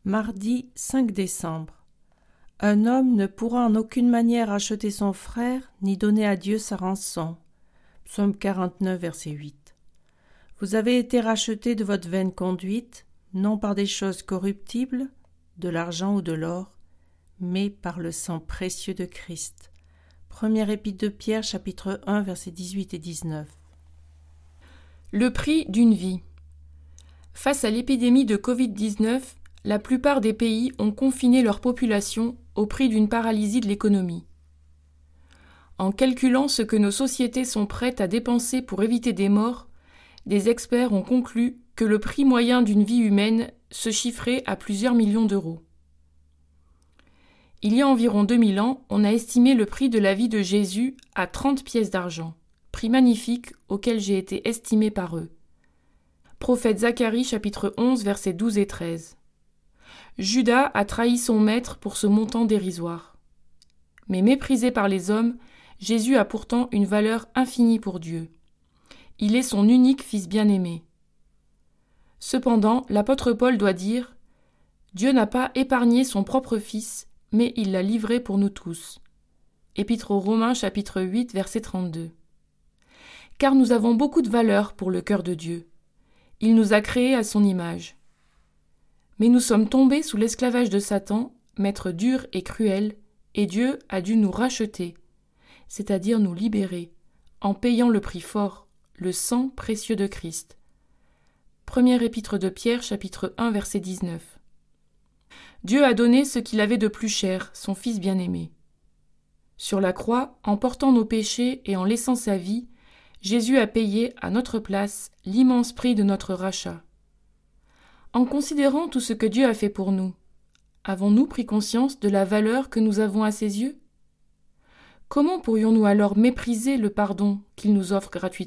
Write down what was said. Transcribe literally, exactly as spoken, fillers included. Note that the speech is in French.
Mardi cinq décembre. Un homme ne pourra en aucune manière acheter son frère, ni donner à Dieu sa rançon. Psaume quarante-neuf, verset huit. Vous avez été rachetés de votre vaine conduite, non par des choses corruptibles, de l'argent ou de l'or, mais par le sang précieux de Christ. Première épître de Pierre, chapitre un, versets dix-huit et dix-neuf. Le prix d'une vie. Face à l'épidémie de covid dix-neuf, la plupart des pays ont confiné leur population au prix d'une paralysie de l'économie. En calculant ce que nos sociétés sont prêtes à dépenser pour éviter des morts, des experts ont conclu que le prix moyen d'une vie humaine se chiffrait à plusieurs millions d'euros. Il y a environ deux mille ans, on a estimé le prix de la vie de Jésus à trente pièces d'argent, prix magnifique auquel j'ai été estimé par eux. Prophète Zacharie, chapitre onze, versets douze et treize. Judas a trahi son maître pour ce montant dérisoire. Mais méprisé par les hommes, Jésus a pourtant une valeur infinie pour Dieu. Il est son unique fils bien-aimé. Cependant, l'apôtre Paul doit dire « Dieu n'a pas épargné son propre fils, mais il l'a livré pour nous tous. » Épître aux Romains, chapitre huit, verset trente-deux. Car nous avons beaucoup de valeur pour le cœur de Dieu. Il nous a créés à son image. Mais nous sommes tombés sous l'esclavage de Satan, maître dur et cruel, et Dieu a dû nous racheter, c'est-à-dire nous libérer, en payant le prix fort, le sang précieux de Christ. Première épître de Pierre, chapitre un, verset dix-neuf. Dieu a donné ce qu'il avait de plus cher, son Fils bien-aimé. Sur la croix, en portant nos péchés et en laissant sa vie, Jésus a payé à notre place l'immense prix de notre rachat. En considérant tout ce que Dieu a fait pour nous, avons-nous pris conscience de la valeur que nous avons à ses yeux ? Comment pourrions-nous alors mépriser le pardon qu'il nous offre gratuitement ?